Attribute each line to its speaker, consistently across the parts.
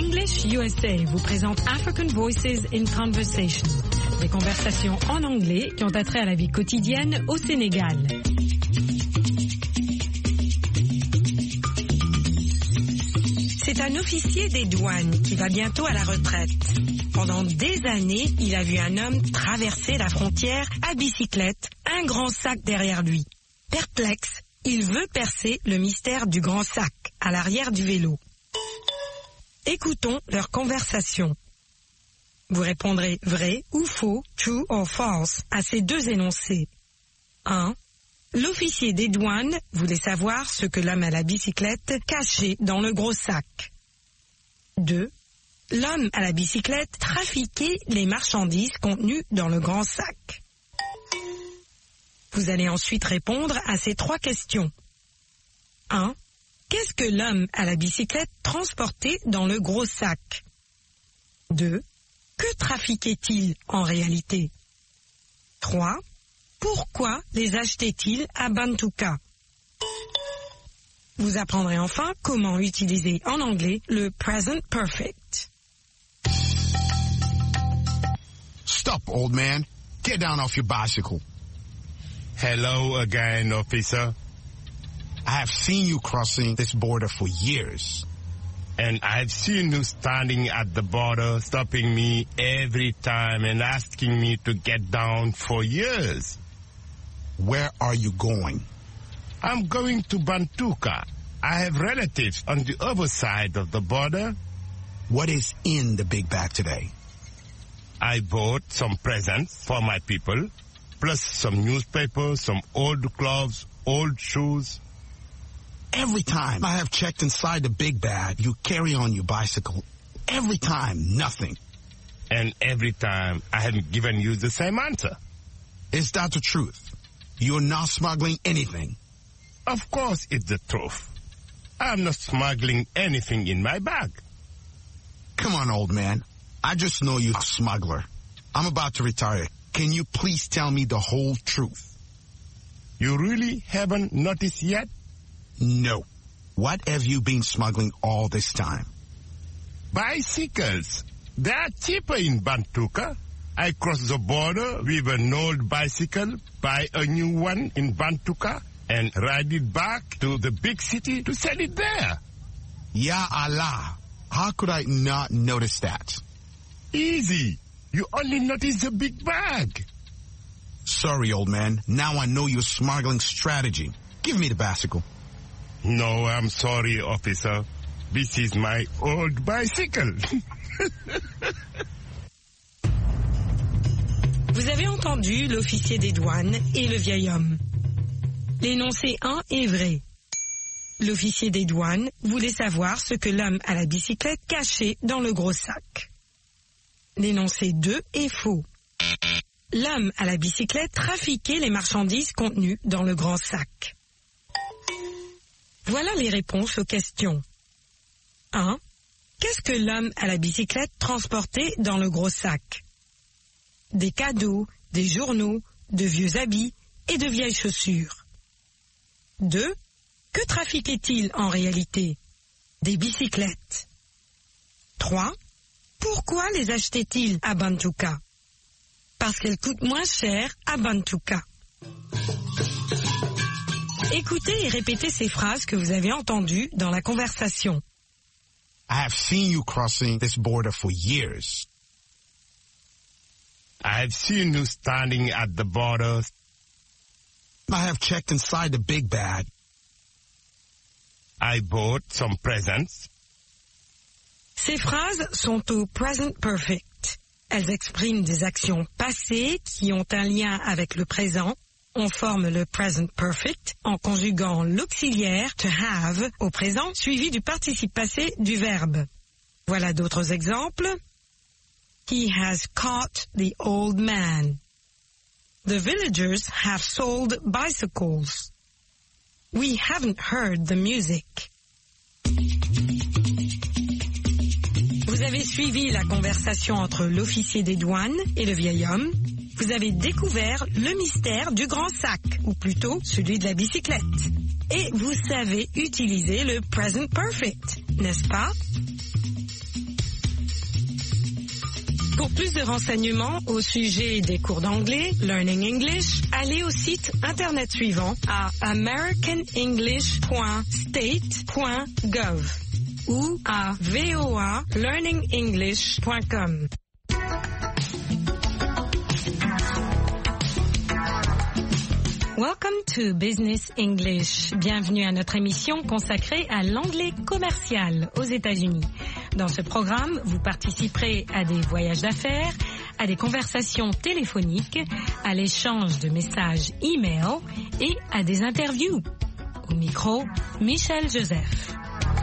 Speaker 1: English USA vous présente African Voices in Conversation, des conversations en anglais qui ont attrait à la vie quotidienne au Sénégal. C'est un officier des douanes qui va bientôt à la retraite. Pendant des années, il a vu un homme traverser la frontière à bicyclette, un grand sac derrière lui. Perplexe, il veut percer le mystère du grand sac à l'arrière du vélo. Écoutons leur conversation. Vous répondrez vrai ou faux, true or false, à ces deux énoncés. 1. L'officier des douanes voulait savoir ce que l'homme à la bicyclette cachait dans le gros sac. 2. L'homme à la bicyclette trafiquait les marchandises contenues dans le grand sac. Vous allez ensuite répondre à ces trois questions. 1. Qu'est-ce que l'homme à la bicyclette transportait dans le gros sac? 2. Que trafiquait-il en réalité? 3. Pourquoi les achetait-il à Bantuka? Vous apprendrez enfin comment utiliser en anglais le present perfect.
Speaker 2: Stop, old man. Get down off your bicycle.
Speaker 3: Hello again, officer.
Speaker 2: I have seen you crossing this border for years.
Speaker 3: And I've seen you standing at the border, stopping me every time and asking me to get down for years.
Speaker 2: Where are you going?
Speaker 3: I'm going to Bantuka. I have relatives on the other side of the border.
Speaker 2: What is in the big bag today?
Speaker 3: I bought some presents for my people, plus some newspapers, some old clothes, old shoes.
Speaker 2: Every time I have checked inside the big bag, you carry on your bicycle. Every time, nothing.
Speaker 3: And every time, I haven't given you the same answer.
Speaker 2: Is that the truth? You're not smuggling anything?
Speaker 3: Of course it's the truth. I'm not smuggling anything in my bag.
Speaker 2: Come on, old man. I just know you're a smuggler. I'm about to retire. Can you please tell me the whole truth?
Speaker 3: You really haven't noticed yet?
Speaker 2: No. What have you been smuggling all this time?
Speaker 3: Bicycles. They are cheaper in Bantuka. I cross the border with an old bicycle, buy a new one in Bantuka, and ride it back to the big city to sell it there.
Speaker 2: Ya Allah. How could I not notice that?
Speaker 3: Easy. You only notice the big bag.
Speaker 2: Sorry, old man. Now I know your smuggling strategy. Give me the bicycle.
Speaker 3: No, I'm sorry, officer. This is my old bicycle.
Speaker 1: Vous avez entendu l'officier des douanes et le vieil homme. L'énoncé 1 est vrai. L'officier des douanes voulait savoir ce que l'homme à la bicyclette cachait dans le gros sac. L'énoncé 2 est faux. L'homme à la bicyclette trafiquait les marchandises contenues dans le grand sac. Voilà les réponses aux questions. 1. Qu'est-ce que l'homme à la bicyclette transportait dans le gros sac? Des cadeaux, des journaux, de vieux habits et de vieilles chaussures. 2. Que trafiquait-il en réalité? Des bicyclettes. 3. Pourquoi les achetait-il à Bantuka? Parce qu'elles coûtent moins cher à Bantuka. Écoutez et répétez ces phrases que vous avez entendues dans la conversation.
Speaker 2: I have seen you crossing this border for years.
Speaker 3: I've seen you standing at the border.
Speaker 2: I have checked inside the big bag.
Speaker 3: I bought some presents.
Speaker 1: Ces phrases sont au present perfect. Elles expriment des actions passées qui ont un lien avec le présent. On forme le present perfect en conjuguant l'auxiliaire to have au présent suivi du participe passé du verbe. Voilà d'autres exemples. He has caught the old man. The villagers have sold bicycles. We haven't heard the music. Vous avez suivi la conversation entre l'officier des douanes et le vieil homme. Vous avez découvert le mystère du grand sac, ou plutôt celui de la bicyclette. Et vous savez utiliser le present perfect, n'est-ce pas? Pour plus de renseignements au sujet des cours d'anglais, Learning English, allez au site internet suivant à americanenglish.state.gov ou à voalearningenglish.com. Welcome to Business English. Bienvenue à notre émission consacrée à l'anglais commercial aux États-Unis. Dans ce programme, vous participerez à des voyages d'affaires, à des conversations téléphoniques, à l'échange de messages e-mail et à des interviews. Au micro, Michel Joseph.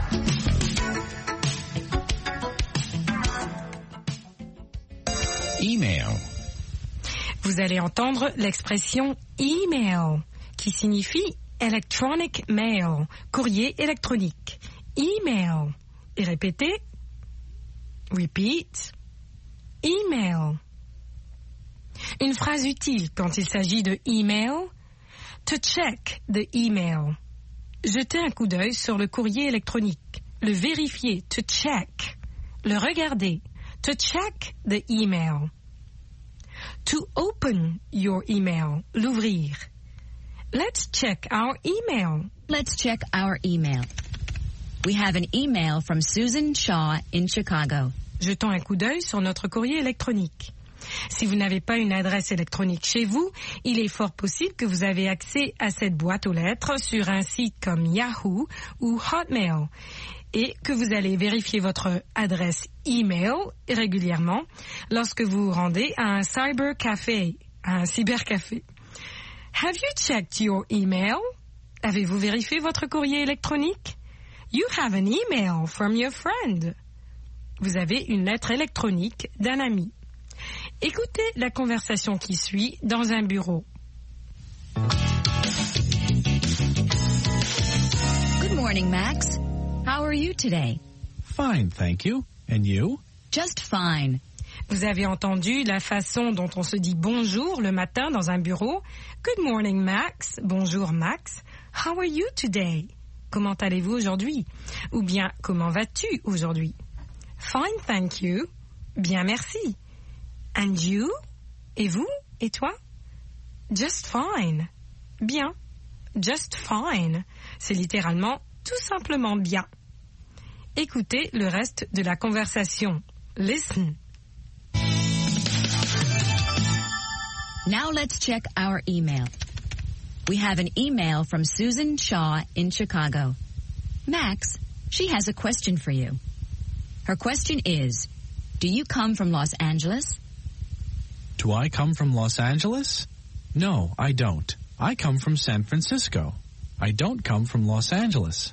Speaker 4: Email.
Speaker 1: Vous allez entendre l'expression email, qui signifie electronic mail, courrier électronique. Email. Et répétez. Repeat. Email. Une phrase utile quand il s'agit de email. To check the email. Jeter un coup d'œil sur le courrier électronique. Le vérifier. To check. Le regarder. To check the email. To open your email. L'ouvrir. Let's check our email.
Speaker 5: Let's check our email. We have an email from Susan Shaw in Chicago.
Speaker 1: Jetons un coup d'œil sur notre courrier électronique. Si vous n'avez pas une adresse électronique chez vous, il est fort possible que vous avez accès à cette boîte aux lettres sur un site comme Yahoo ou Hotmail et que vous allez vérifier votre adresse email régulièrement lorsque vous vous rendez à un cybercafé. Have you checked your email? Avez-vous vérifié votre courrier électronique? You have an email from your friend. Vous avez une lettre électronique d'un ami. Écoutez la conversation qui suit dans un bureau.
Speaker 5: Good morning, Max. How are you today?
Speaker 4: Fine, thank you. And you?
Speaker 5: Just fine.
Speaker 1: Vous avez entendu la façon dont on se dit bonjour le matin dans un bureau. Good morning, Max. Bonjour, Max. How are you today? Comment allez-vous aujourd'hui? Ou bien, comment vas-tu aujourd'hui? Fine, thank you. Bien, merci. And you? Et vous? Et toi? Just fine. Bien. Just fine. C'est littéralement tout simplement bien. Écoutez le reste de la conversation. Listen.
Speaker 5: Now let's check our email. We have an email from Susan Shaw in Chicago. Max, she has a question for you. Her question is, do you come from Los Angeles?
Speaker 4: Do I come from Los Angeles? No, I don't. I come from San Francisco. I don't come from Los Angeles.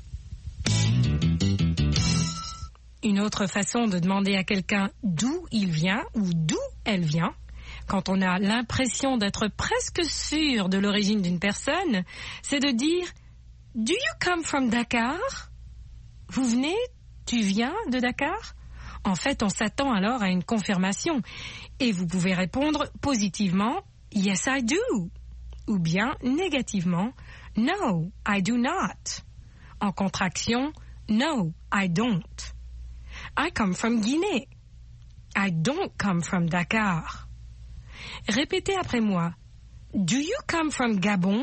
Speaker 1: Une autre façon de demander à quelqu'un d'où il vient ou d'où elle vient, quand on a l'impression d'être presque sûr de l'origine d'une personne, c'est de dire « Do you come from Dakar ?» Vous venez, tu viens de Dakar? En fait, on s'attend alors à une confirmation. Et vous pouvez répondre positivement « Yes, I do » ou bien négativement « No, I do not ». En contraction « No, I don't ». I come from Guinée. I don't come from Dakar. Répétez après moi. Do you come from Gabon?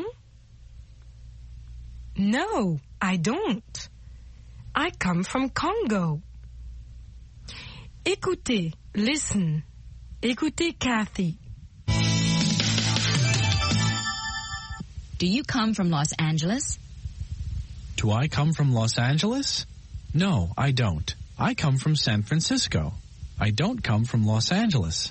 Speaker 1: No, I don't. I come from Congo. Écoutez, listen. Écoutez Kathy.
Speaker 5: Do you come from Los Angeles?
Speaker 4: Do I come from Los Angeles? No, I don't. I come from San Francisco. I don't come from Los Angeles.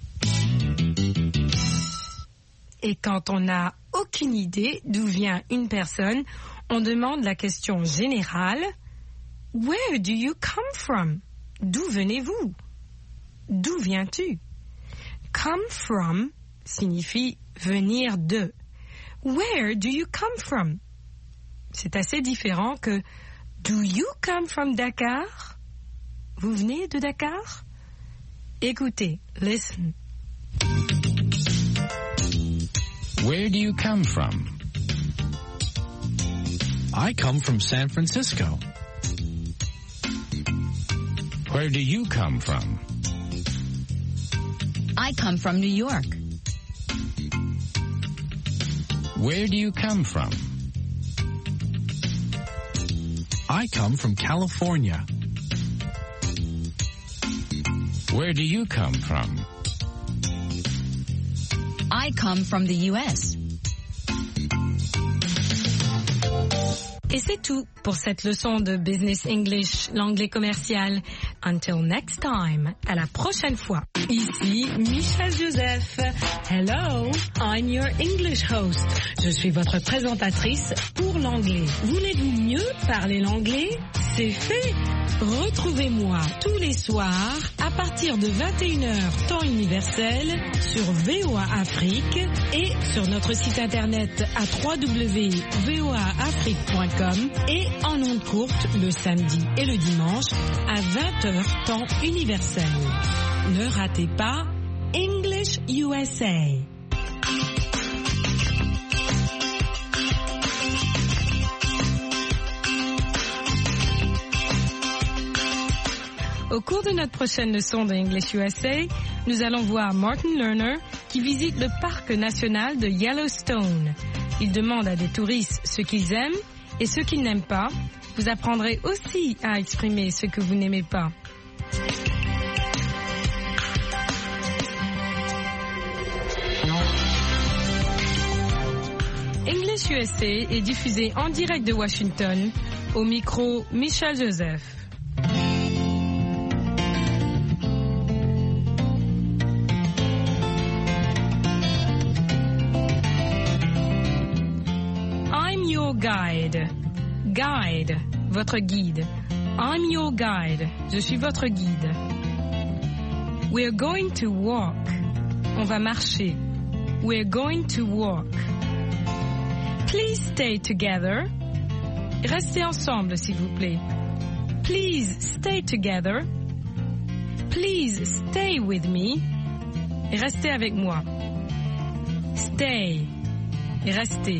Speaker 1: Et quand on n'a aucune idée d'où vient une personne, on demande la question générale « Where do you come from ?» D'où venez-vous? D'où viens-tu? Come from signifie venir de. Where do you come from? C'est assez différent que Do you come from Dakar? Vous venez de Dakar? Écoutez, listen.
Speaker 4: Where do you come from? I come from San Francisco.
Speaker 6: Where do you come from?
Speaker 5: I come from New York.
Speaker 6: Where do you come from?
Speaker 4: I come from California.
Speaker 6: Where do you come from?
Speaker 5: I come from the U.S.
Speaker 1: Et c'est tout pour cette leçon de Business English, l'anglais commercial. Until next time, à la prochaine fois. Ici Michel Joseph. Hello, I'm your English host. Je suis votre présentatrice pour l'anglais. Voulez-vous mieux parler l'anglais? C'est fait. Retrouvez-moi tous les soirs à partir de 21h temps universel sur VOA Afrique et sur notre site internet à www.voaafrique.com et en ondes courtes le samedi et le dimanche à 20h temps universel. Ne ratez pas English USA. Au cours de notre prochaine leçon de English USA, nous allons voir Martin Lerner qui visite le parc national de Yellowstone. Il demande à des touristes ce qu'ils aiment et ce qu'ils n'aiment pas. Vous apprendrez aussi à exprimer ce que vous n'aimez pas. English USA est diffusé en direct de Washington au micro Michel Joseph. Guide. Guide, votre guide. I'm your guide. Je suis votre guide. We're going to walk. On va marcher. We're going to walk. Please stay together. Restez ensemble, s'il vous plaît. Please stay together. Please stay with me. Restez avec moi. Stay. Restez.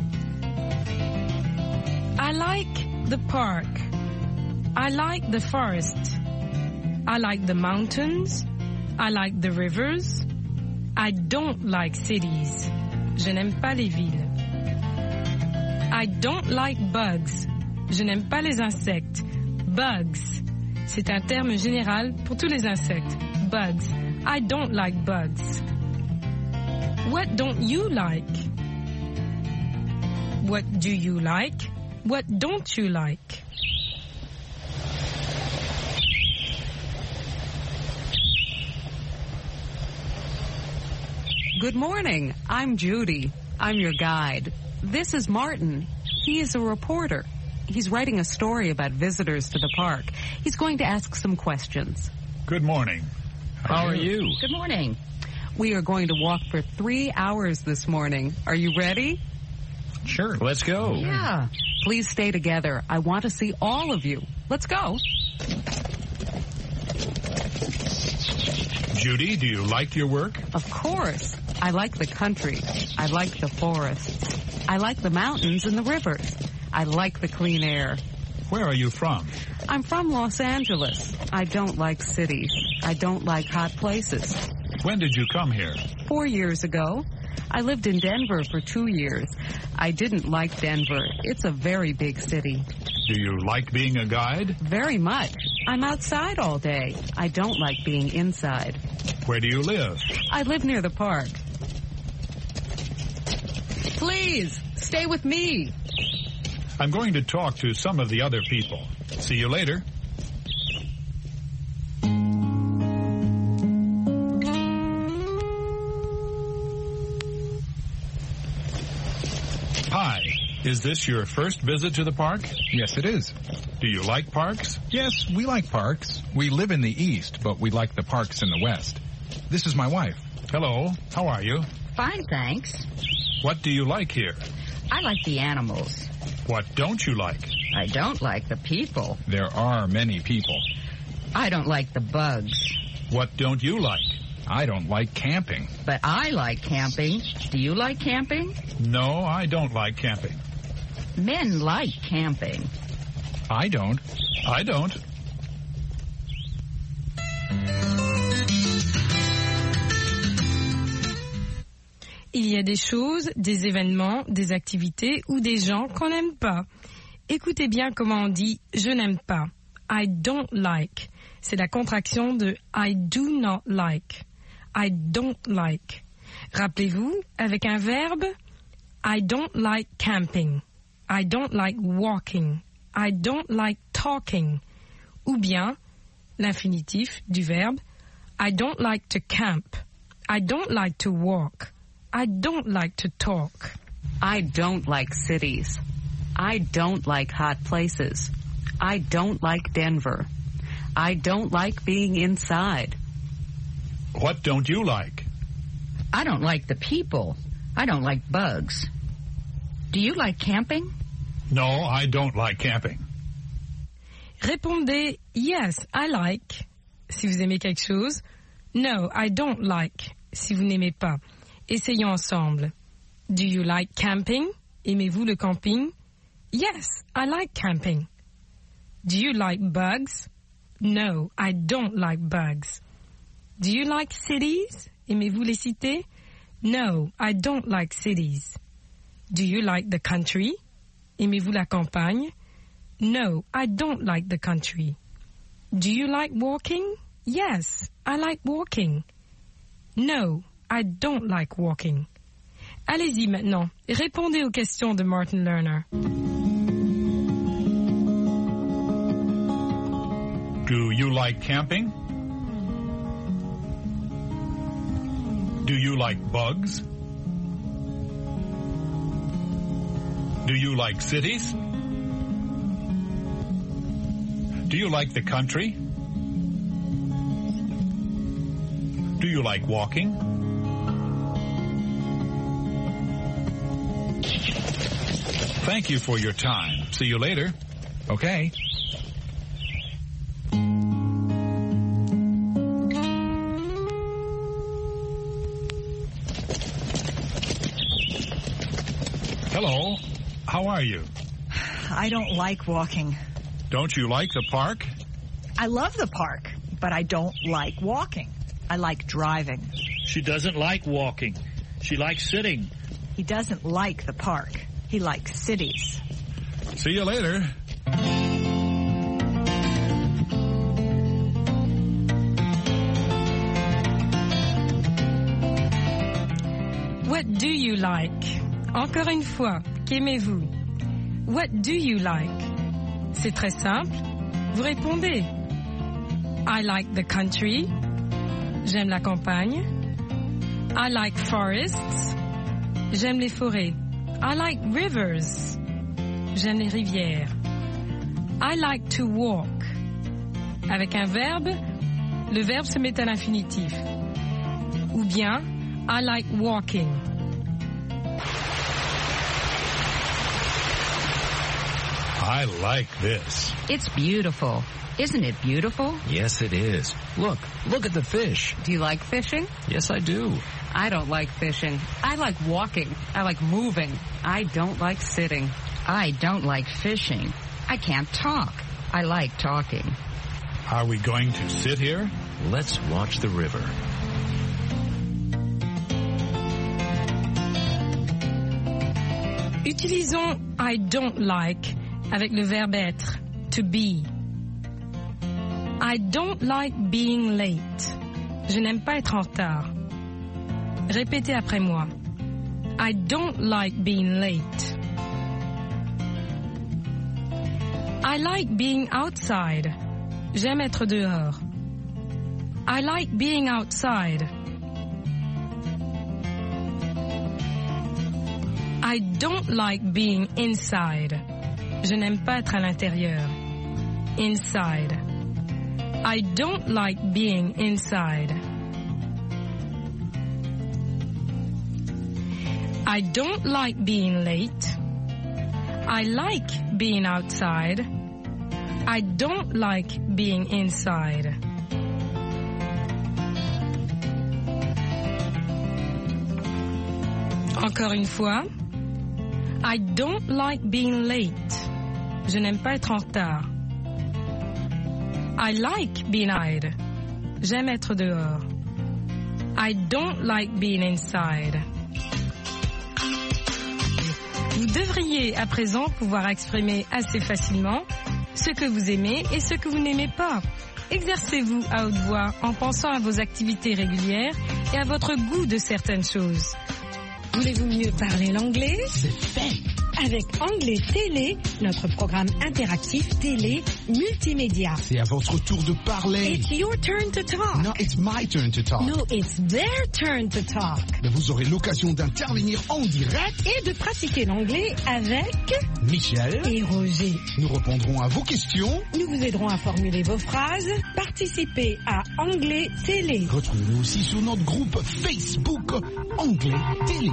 Speaker 1: I like the park. I like the forest. I like the mountains. I like the rivers. I don't like cities. Je n'aime pas les villes. I don't like bugs. Je n'aime pas les insectes. Bugs. C'est un terme général pour tous les insectes. Bugs. I don't like bugs. What don't you like? What do you like? What don't you like?
Speaker 7: Good morning. I'm Judy. I'm your guide. This is Martin. He is a reporter. He's writing a story about visitors to the park. He's going to ask some questions.
Speaker 8: Good morning.
Speaker 6: How are you?
Speaker 5: Good morning.
Speaker 7: We are going to walk for 3 hours this morning. Are you ready?
Speaker 8: Sure.
Speaker 6: Let's go.
Speaker 5: Yeah.
Speaker 7: Please stay together. I want to see all of you. Let's go.
Speaker 8: Judy, do you like your work?
Speaker 7: Of course. I like the country. I like the forests. I like the mountains and the rivers. I like the clean air.
Speaker 8: Where are you from?
Speaker 7: I'm from Los Angeles. I don't like cities. I don't like hot places.
Speaker 8: When did you come here?
Speaker 7: 4 years ago. I lived in Denver for 2 years. I didn't like Denver. It's a very big city.
Speaker 8: Do you like being a guide?
Speaker 7: Very much. I'm outside all day. I don't like being inside.
Speaker 8: Where do you live?
Speaker 7: I live near the park. Please, stay with me.
Speaker 8: I'm going to talk to some of the other people. See you later. Hi. Is this your first visit to the park?
Speaker 9: Yes, it is.
Speaker 8: Do you like parks?
Speaker 9: Yes, we like parks. We live in the east, but we like the parks in the west. This is my wife.
Speaker 8: Hello. How are you?
Speaker 10: Fine, thanks.
Speaker 8: What do you like here?
Speaker 10: I like the animals.
Speaker 8: What don't you like?
Speaker 10: I don't like the people.
Speaker 9: There are many people.
Speaker 10: I don't like the bugs.
Speaker 8: What don't you like?
Speaker 9: I don't like camping.
Speaker 10: But I like camping. Do you like camping?
Speaker 8: No, I don't like camping.
Speaker 10: Men like camping.
Speaker 9: I don't.
Speaker 8: I don't.
Speaker 11: y a des choses, des événements, des activités ou des gens qu'on n'aime pas. Écoutez bien comment on dit « je n'aime pas ». I don't like. C'est la contraction de I do not like. I don't like. Rappelez-vous, avec un verbe, I don't like camping. I don't like walking. I don't like talking. Ou bien, l'infinitif du verbe, I don't like to camp. I don't like to walk. I don't like to talk.
Speaker 7: I don't like cities. I don't like hot places. I don't like Denver. I don't like being inside.
Speaker 8: What don't you like?
Speaker 10: I don't like the people. I don't like bugs. Do you like camping?
Speaker 8: No, I don't like camping.
Speaker 11: Répondez yes, I like si vous aimez quelque chose. No, I don't like si vous n'aimez pas. Essayons ensemble. Do you like camping? Aimez-vous le camping? Yes, I like camping. Do you like bugs? No, I don't like bugs. Do you like cities? Aimez-vous les cités? No, I don't like cities. Do you like the country? Aimez-vous la campagne? No, I don't like the country. Do you like walking? Yes, I like walking. No, I don't like walking. Allez-y maintenant, répondez aux questions de Martin Lerner.
Speaker 8: Do you like camping? Do you like bugs? Do you like cities? Do you like the country? Do you like walking? Thank you for your time. See you later.
Speaker 9: Okay.
Speaker 8: Hello. How are you?
Speaker 12: I don't like walking.
Speaker 8: Don't you like the park?
Speaker 12: I love the park, but I don't like walking. I like driving.
Speaker 13: She doesn't like walking. She likes sitting.
Speaker 12: He doesn't like the park. He likes cities.
Speaker 8: See you later.
Speaker 11: What do you like? Encore une fois, qu'aimez-vous? What do you like? C'est très simple. Vous répondez. I like the country. J'aime la campagne. I like forests. J'aime les forêts. I like rivers. J'aime les rivières. I like to walk. Avec un verbe, le verbe se met à l'infinitif. Ou bien, I like walking.
Speaker 8: I like this.
Speaker 10: It's beautiful. Isn't it beautiful?
Speaker 4: Yes, it is. Look at the fish.
Speaker 7: Do you like fishing?
Speaker 4: Yes, I do.
Speaker 7: I don't like fishing. I like walking. I like moving. I don't like sitting.
Speaker 10: I don't like fishing. I can't talk. I like talking.
Speaker 8: Are we going to sit here?
Speaker 4: Let's watch the river.
Speaker 11: Utilisons I don't like avec le verbe être, to be. I don't like being late. Je n'aime pas être en retard. Répétez après moi. I don't like being late. I like being outside. J'aime être dehors. I like being outside. I don't like being inside. Je n'aime pas être à l'intérieur. Inside. I don't like being inside. I don't like being late. I like being outside. I don't like being inside. Encore une fois. I don't like being late. Je n'aime pas être en retard. I like being outside. J'aime être dehors. I don't like being inside. Vous devriez à présent pouvoir exprimer assez facilement ce que vous aimez et ce que vous n'aimez pas. Exercez-vous à haute voix en pensant à vos activités régulières et à votre goût de certaines choses.
Speaker 1: Voulez-vous mieux parler l'anglais?
Speaker 2: C'est fait.
Speaker 1: Avec Anglais Télé, notre programme interactif télé multimédia.
Speaker 2: C'est à votre tour de parler.
Speaker 1: It's your turn to talk.
Speaker 2: No, it's my turn to talk.
Speaker 1: No, it's their turn to talk.
Speaker 2: Mais vous aurez l'occasion d'intervenir en direct
Speaker 1: et de pratiquer l'anglais avec
Speaker 2: Michel
Speaker 1: et Roger.
Speaker 2: Nous répondrons à vos questions.
Speaker 1: Nous vous aiderons à formuler vos phrases. Participez à Anglais Télé.
Speaker 2: Retrouvez-nous aussi sur notre groupe Facebook Anglais Télé.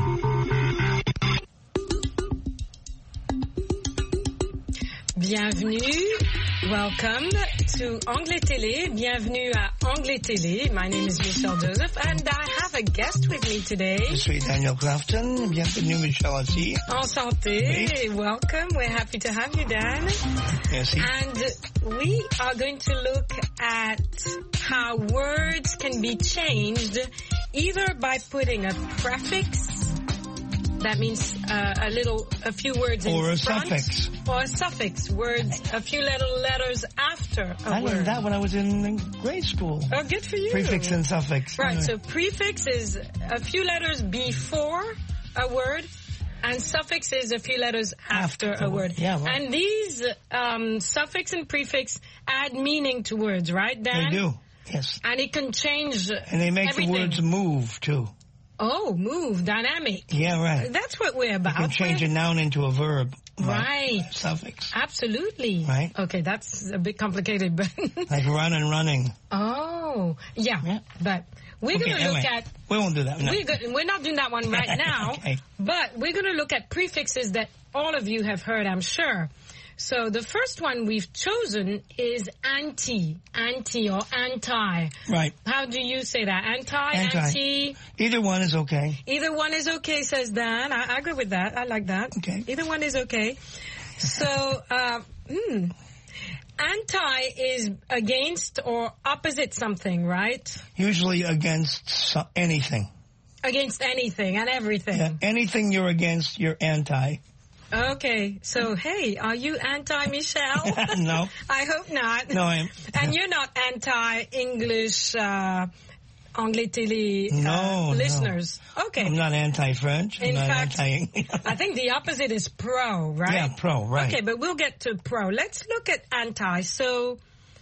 Speaker 1: Bienvenue, welcome to Anglais Télé. Bienvenue à Anglais Télé. My name is Michelle Joseph and I have a guest with me today.
Speaker 14: Je suis Daniel Crafton. Bienvenue Michelle aussi.
Speaker 1: Enchanté. Oui. Welcome. We're happy to have you, Dan.
Speaker 14: Merci.
Speaker 1: And we are going to look at how words can be changed either by putting a prefix. That means a few words in front.
Speaker 14: Or a suffix.
Speaker 1: Or a suffix, words, a few little letters after a word.
Speaker 14: I learned that when I was in grade school.
Speaker 1: Oh, good for you.
Speaker 14: Prefix and suffix.
Speaker 1: Right, so prefix is a few letters before a word, and suffix is a few letters after a word.
Speaker 14: Yeah, right.
Speaker 1: And these suffix and prefix add meaning to words, right, Dan?
Speaker 14: They do, yes.
Speaker 1: And it can change
Speaker 14: And they make
Speaker 1: everything.
Speaker 14: the words move, too.
Speaker 1: Oh, move, dynamic.
Speaker 14: Yeah, right.
Speaker 1: That's what we're about.
Speaker 14: You can change a noun into a verb.
Speaker 1: Right.
Speaker 14: Suffix.
Speaker 1: Absolutely.
Speaker 14: Right.
Speaker 1: Okay, that's a bit complicated, but...
Speaker 14: Like run and running.
Speaker 1: Oh, yeah. But we're going to look at...
Speaker 14: We won't do that. No.
Speaker 1: We're not doing that one right now,
Speaker 14: okay.
Speaker 1: But we're going to look at prefixes that all of you have heard, I'm sure. So the first one we've chosen is anti or anti.
Speaker 14: Right.
Speaker 1: How do you say that? Anti?
Speaker 14: Either one is okay.
Speaker 1: Either one is okay, says Dan. I agree with that. I like that.
Speaker 14: Okay.
Speaker 1: Either one is okay. So, anti is against or opposite something, right?
Speaker 14: Usually against anything.
Speaker 1: Against anything and everything.
Speaker 14: Yeah, anything you're against, you're anti.
Speaker 1: Okay, so hey, are you anti-Michelle?
Speaker 14: No.
Speaker 1: I hope not.
Speaker 14: No, I am.
Speaker 1: And you're not anti-English, Anglais Télé listeners?
Speaker 14: No.
Speaker 1: Okay.
Speaker 14: I'm not anti-French.
Speaker 1: In fact,
Speaker 14: anti
Speaker 1: I think the opposite is pro, right?
Speaker 14: Yeah, pro, right.
Speaker 1: Okay, but we'll get to pro. Let's look at anti. So,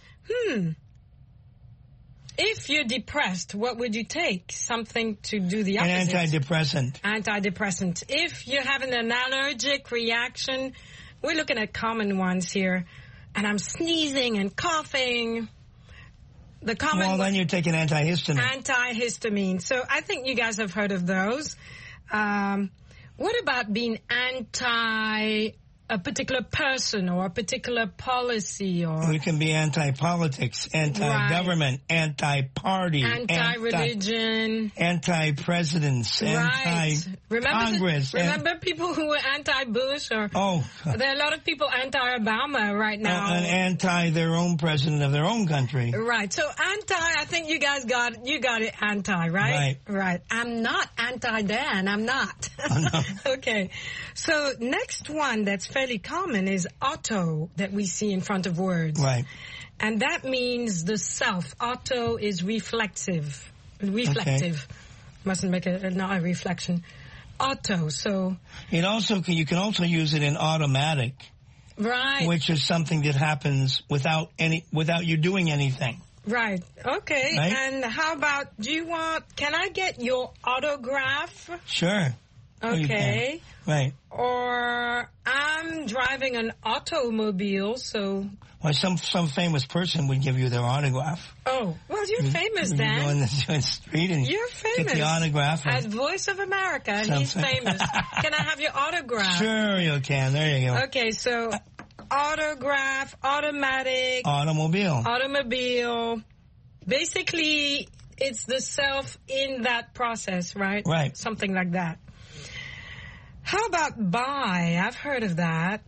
Speaker 1: if you're depressed, what would you take? Something to do the opposite.
Speaker 14: An antidepressant.
Speaker 1: Antidepressant. If you're having an allergic reaction, we're looking at common ones here. And I'm sneezing and coughing. The common
Speaker 14: Well, then you take an antihistamine.
Speaker 1: Antihistamine. So I think you guys have heard of those. What about being anti a particular person or a particular policy? Or
Speaker 14: it can be anti-politics, anti-government, anti-party,
Speaker 1: anti-religion,
Speaker 14: anti-presidents, anti-Congress.
Speaker 1: Remember people who were anti-Bush? Or there are a lot of people anti-Obama right now.
Speaker 14: And anti their own president of their own country.
Speaker 1: Right. So anti, I think you guys got it anti, right? Right. I'm not anti-Dan. I'm not.
Speaker 14: No.
Speaker 1: Okay. So next one that's fairly common is auto that we see in front of words.
Speaker 14: Right.
Speaker 1: And that means the self. Auto is reflective.
Speaker 14: Okay.
Speaker 1: Mustn't make not a reflection. Auto. So
Speaker 14: you can also use it in automatic.
Speaker 1: Right.
Speaker 14: Which is something that happens without you doing anything.
Speaker 1: Right. Okay.
Speaker 14: Right?
Speaker 1: And how about can I get your autograph?
Speaker 14: Sure.
Speaker 1: Okay.
Speaker 14: Right.
Speaker 1: Or I'm driving an automobile, so...
Speaker 14: Well, some famous person would give you their autograph.
Speaker 1: Oh, well, you're famous, Dan.
Speaker 14: You go in the street and
Speaker 1: you're famous.
Speaker 14: Get the autograph.
Speaker 1: As Voice of America, and he's famous. Can I have your autograph?
Speaker 14: Sure you can. There you go.
Speaker 1: Okay, so autograph, automatic... Automobile. Basically, it's the self in that process, right?
Speaker 14: Right.
Speaker 1: Something like that. How about buy? I've heard of that.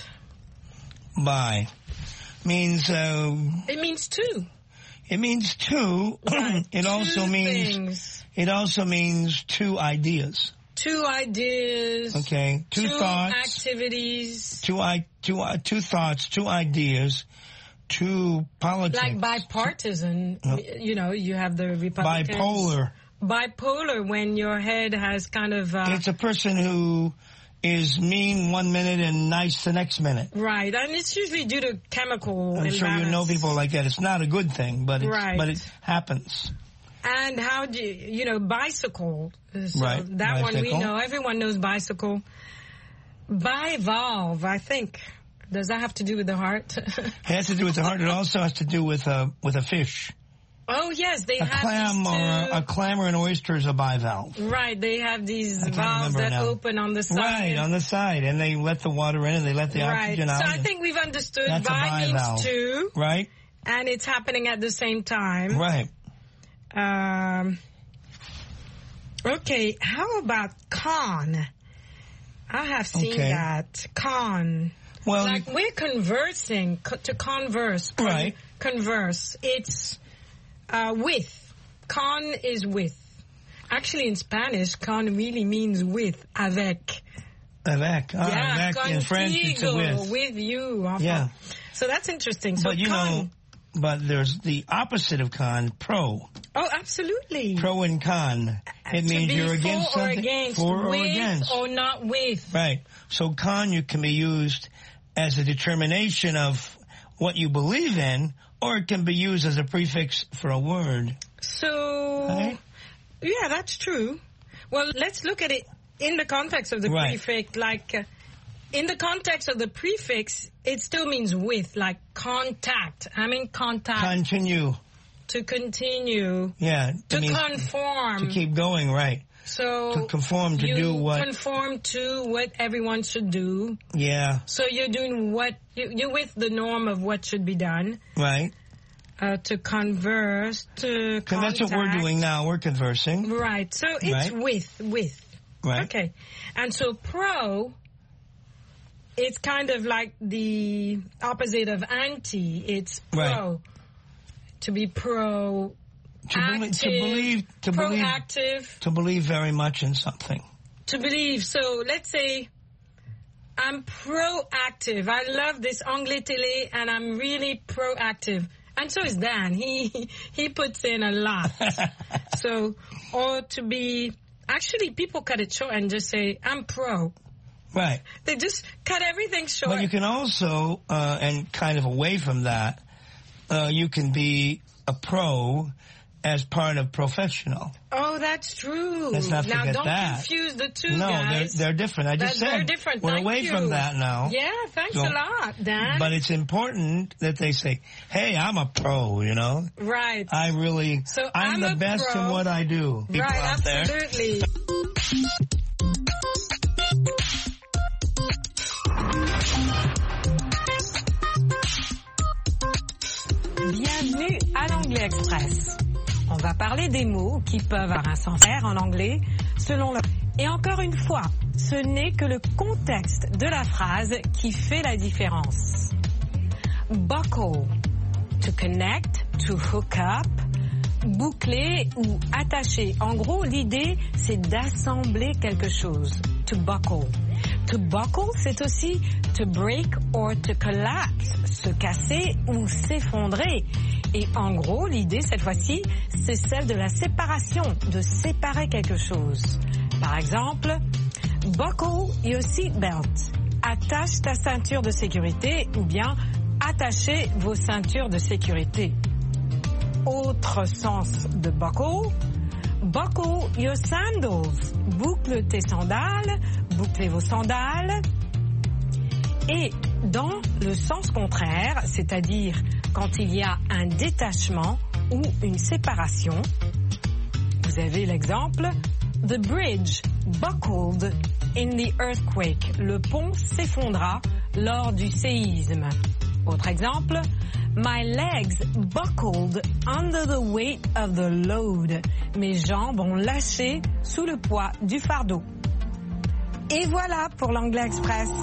Speaker 14: Buy means
Speaker 1: it means two.
Speaker 14: It means two.
Speaker 1: Right.
Speaker 14: It also means two ideas.
Speaker 11: 2 ideas.
Speaker 14: Okay, 2 thoughts.
Speaker 11: Activities.
Speaker 14: 2 thoughts, 2 ideas, 2 politics.
Speaker 11: Like bipartisan, you know, you have the Republicans. Bipolar, when your head has kind of...
Speaker 14: it's a person who is mean 1 minute and nice the next minute.
Speaker 11: Right, and it's usually due to chemical
Speaker 14: I'm sure you know people like that. It's not a good thing, but it happens.
Speaker 11: And how do you know, bicycle. So
Speaker 14: right.
Speaker 11: That
Speaker 14: bicycle.
Speaker 11: one we know. Everyone knows bicycle. Bivalve, I think. Does that have to do with the heart?
Speaker 14: It has to do with the heart. It also has to do with a fish.
Speaker 11: Oh, yes, they
Speaker 14: a
Speaker 11: have
Speaker 14: clam
Speaker 11: these two.
Speaker 14: A clam or an oyster is a bivalve.
Speaker 11: Right, they have these valves that open on the side.
Speaker 14: Right, on the side, and they let the water in and they let the oxygen out.
Speaker 11: So I think we've understood
Speaker 14: That's
Speaker 11: bi means 2.
Speaker 14: Right.
Speaker 11: And it's happening at the same time.
Speaker 14: Right.
Speaker 11: Okay, how about con? I have seen that. Con.
Speaker 14: Well,
Speaker 11: like we're conversing, to converse.
Speaker 14: Right.
Speaker 11: Converse. It's with. Con is with. Actually, in Spanish, con really means with, avec.
Speaker 14: Avec.
Speaker 11: Yeah,
Speaker 14: avec. In French, it's a with.
Speaker 11: With you.
Speaker 14: Yeah.
Speaker 11: So that's interesting. So
Speaker 14: but you know, but there's the opposite of con, pro.
Speaker 11: Oh, absolutely.
Speaker 14: Pro and con. It means you're against something. For or against.
Speaker 11: Or not with.
Speaker 14: Right. So con you can be used as a determination of what you believe in, or it can be used as a prefix for a word.
Speaker 11: So, yeah, that's true. Well, let's look at it in the context of the prefix. Like, in the context of the prefix, it still means with, like contact. I mean contact.
Speaker 14: Continue.
Speaker 11: To continue.
Speaker 14: Yeah.
Speaker 11: To conform.
Speaker 14: To keep going, right.
Speaker 11: So
Speaker 14: to conform, to do what?
Speaker 11: Conform to what everyone should do.
Speaker 14: Yeah.
Speaker 11: So you're doing what, you're with the norm of what should be done.
Speaker 14: Right.
Speaker 11: To converse, to contact.
Speaker 14: That's what we're doing now, we're conversing.
Speaker 11: Right. So it's with.
Speaker 14: Right.
Speaker 11: Okay. And so pro, it's kind of like the opposite of anti. It's pro.
Speaker 14: Right.
Speaker 11: To be pro. Proactive.
Speaker 14: To believe very much in something.
Speaker 11: To believe. So let's say I'm proactive. I love this Anglais Télé and I'm really proactive. And so is Dan. He puts in a lot. So, or to be, actually people cut it short and just say, I'm pro.
Speaker 14: Right.
Speaker 11: They just cut everything short.
Speaker 14: But you can also, and kind of away from that, you can be a pro as part of professional.
Speaker 11: Oh, that's true.
Speaker 14: Let's not forget that.
Speaker 11: Now, don't confuse the two,
Speaker 14: guys. No, they're different. I just said
Speaker 11: they're different.
Speaker 14: We're away from that now.
Speaker 11: Yeah, thanks a lot, Dan.
Speaker 14: But it's important that they say, hey, I'm a pro, you know?
Speaker 11: Right.
Speaker 14: I'm the best in what I do. People
Speaker 11: right,
Speaker 14: out
Speaker 11: absolutely.
Speaker 14: There.
Speaker 1: Bienvenue à l'Anglais Express. On va parler des mots qui peuvent avoir un sens clair en anglais selon leur... Et encore une fois, ce n'est que le contexte de la phrase qui fait la différence. Buckle, to connect, to hook up, boucler ou attacher. En gros, l'idée, c'est d'assembler quelque chose. To buckle. To buckle, c'est aussi to break or to collapse, se casser ou s'effondrer. Et en gros, l'idée, cette fois-ci, c'est celle de la séparation, de séparer quelque chose. Par exemple, buckle your seatbelt. Attache ta ceinture de sécurité ou bien attachez vos ceintures de sécurité. Autre sens de buckle, buckle your sandals. Boucle tes sandales, bouclez vos sandales. Et dans le sens contraire, c'est-à-dire quand il y a un détachement ou une séparation, vous avez l'exemple, the bridge buckled in the earthquake. Le pont s'effondra lors du séisme. Autre exemple, my legs buckled under the weight of the load. Mes jambes ont lâché sous le poids du fardeau. Et voilà pour l'Anglais Express.